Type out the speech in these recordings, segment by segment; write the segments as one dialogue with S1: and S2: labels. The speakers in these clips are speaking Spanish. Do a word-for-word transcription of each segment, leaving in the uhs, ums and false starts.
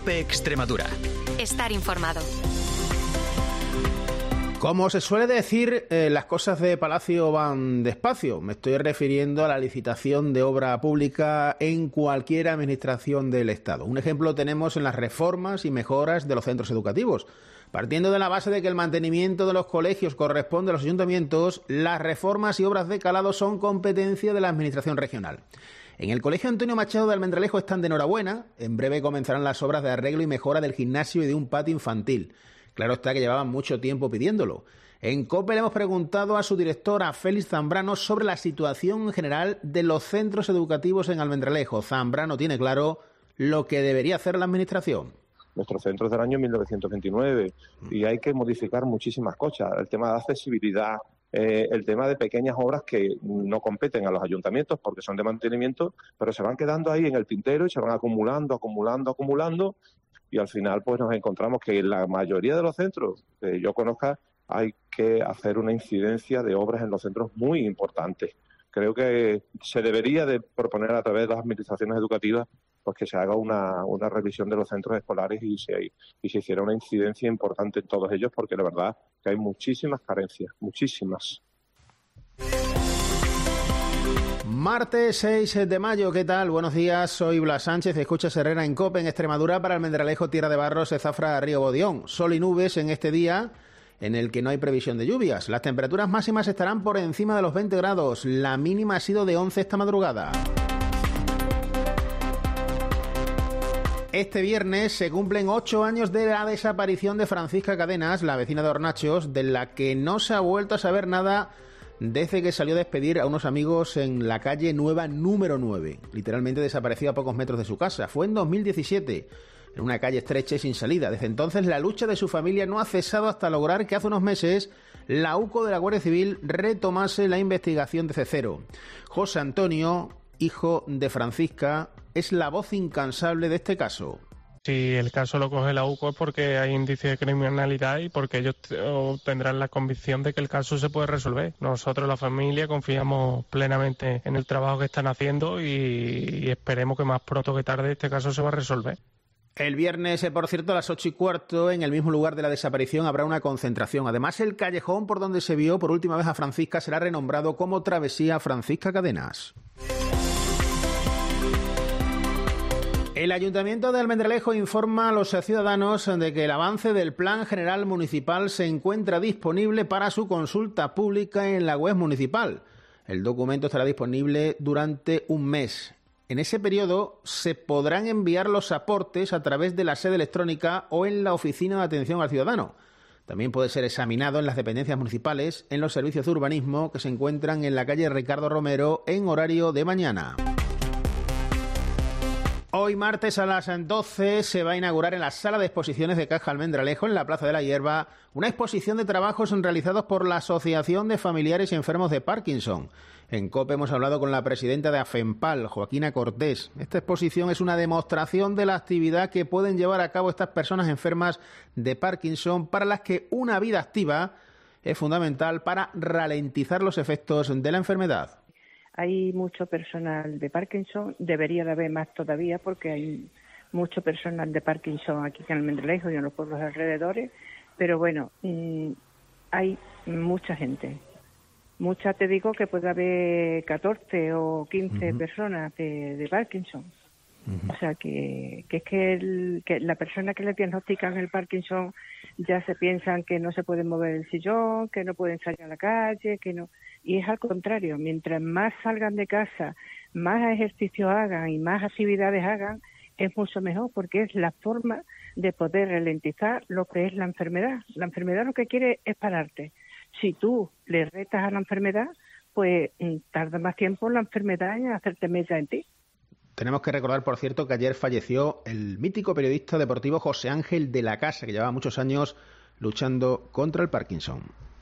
S1: COPE Extremadura.
S2: Estar informado.
S3: Como se suele decir, eh, las cosas de Palacio van despacio. Me estoy refiriendo a la licitación de obra pública en cualquier administración del Estado. Un ejemplo tenemos en las reformas y mejoras de los centros educativos. Partiendo de la base de que el mantenimiento de los colegios corresponde a los ayuntamientos, las reformas y obras de calado son competencia de la Administración regional. En el Colegio Antonio Machado de Almendralejo están de enhorabuena. En breve comenzarán las obras de arreglo y mejora del gimnasio y de un patio infantil. Claro está que llevaban mucho tiempo pidiéndolo. En COPE le hemos preguntado a su directora, Félix Zambrano, sobre la situación en general de los centros educativos en Almendralejo. Zambrano tiene claro lo que debería hacer la Administración.
S4: Nuestros centros del año mil novecientos veintinueve y hay que modificar muchísimas cosas. El tema de accesibilidad, eh, el tema de pequeñas obras que no competen a los ayuntamientos porque son de mantenimiento, pero se van quedando ahí en el tintero y se van acumulando, acumulando, acumulando. Y al final pues nos encontramos que en la mayoría de los centros que yo conozca hay que hacer una incidencia de obras en los centros muy importantes. Creo que se debería de proponer a través de las administraciones educativas pues que se haga una, una revisión de los centros escolares y se, y se hiciera una incidencia importante en todos ellos, porque la verdad que hay muchísimas carencias, muchísimas.
S3: Martes seis de mayo, ¿qué tal? Buenos días, soy Blas Sánchez, escuchas Herrera en COPE en Extremadura para Almendralejo, Tierra de Barros, Zafra, Río Bodión. Sol y nubes en este día en el que no hay previsión de lluvias. Las temperaturas máximas estarán por encima de los veinte grados, la mínima ha sido de once esta madrugada. Este viernes se cumplen ocho años de la desaparición de Francisca Cadenas, la vecina de Hornachos, de la que no se ha vuelto a saber nada desde que salió a despedir a unos amigos en la calle Nueva número nueve. Literalmente desapareció a pocos metros de su casa. Fue en dos mil diecisiete, en una calle estrecha y sin salida. Desde entonces la lucha de su familia no ha cesado hasta lograr que hace unos meses la UCO de la Guardia Civil retomase la investigación desde cero. José Antonio, hijo de Francisca, es la voz incansable de este caso.
S5: Si el caso lo coge la UCO es porque hay indicios de criminalidad y porque ellos tendrán la convicción de que el caso se puede resolver. Nosotros, la familia, confiamos plenamente en el trabajo que están haciendo y, y esperemos que más pronto que tarde este caso se va a resolver.
S3: El viernes, por cierto, a las ocho y cuarto, en el mismo lugar de la desaparición, habrá una concentración. Además, el callejón por donde se vio por última vez a Francisca será renombrado como Travesía Francisca Cadenas. El Ayuntamiento de Almendralejo informa a los ciudadanos de que el avance del Plan General Municipal se encuentra disponible para su consulta pública en la web municipal. El documento estará disponible durante un mes. En ese periodo se podrán enviar los aportes a través de la sede electrónica o en la Oficina de Atención al Ciudadano. También puede ser examinado en las dependencias municipales, en los servicios de urbanismo que se encuentran en la calle Ricardo Romero en horario de mañana. Hoy martes a las doce se va a inaugurar en la sala de exposiciones de Caja Almendralejo, en la Plaza de la Hierba, una exposición de trabajos realizados por la Asociación de Familiares y Enfermos de Parkinson. En COPE hemos hablado con la presidenta de AFEMPAL, Joaquina Cortés. Esta exposición es una demostración de la actividad que pueden llevar a cabo estas personas enfermas de Parkinson, para las que una vida activa es fundamental para ralentizar los efectos de la enfermedad.
S6: Hay mucho personal de Parkinson, debería de haber más todavía porque hay mucho personal de Parkinson aquí en Almendralejo y en los pueblos alrededores, pero bueno, mmm, hay mucha gente. Mucha, te digo que puede haber catorce o quince uh-huh. personas de, de Parkinson. Uh-huh. O sea, que, que es que, el, que la persona que le diagnostican el Parkinson ya se piensan que no se pueden mover el sillón, que no pueden salir a la calle, que no... Y es al contrario, mientras más salgan de casa, más ejercicio hagan y más actividades hagan, es mucho mejor, porque es la forma de poder ralentizar lo que es la enfermedad. La enfermedad lo que quiere es pararte. Si tú le retas a la enfermedad, pues tarda más tiempo la enfermedad en hacerte mella en ti.
S3: Tenemos que recordar, por cierto, que ayer falleció el mítico periodista deportivo José Ángel de la Casa, que llevaba muchos años luchando contra el Parkinson.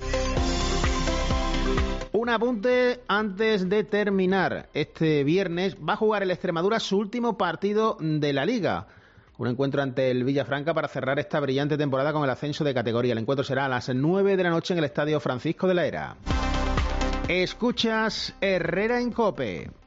S3: Un apunte antes de terminar. Este viernes va a jugar el Extremadura su último partido de la Liga. Un encuentro ante el Villafranca para cerrar esta brillante temporada con el ascenso de categoría. El encuentro será a las nueve de la noche en el Estadio Francisco de la Era. Escuchas Herrera en COPE.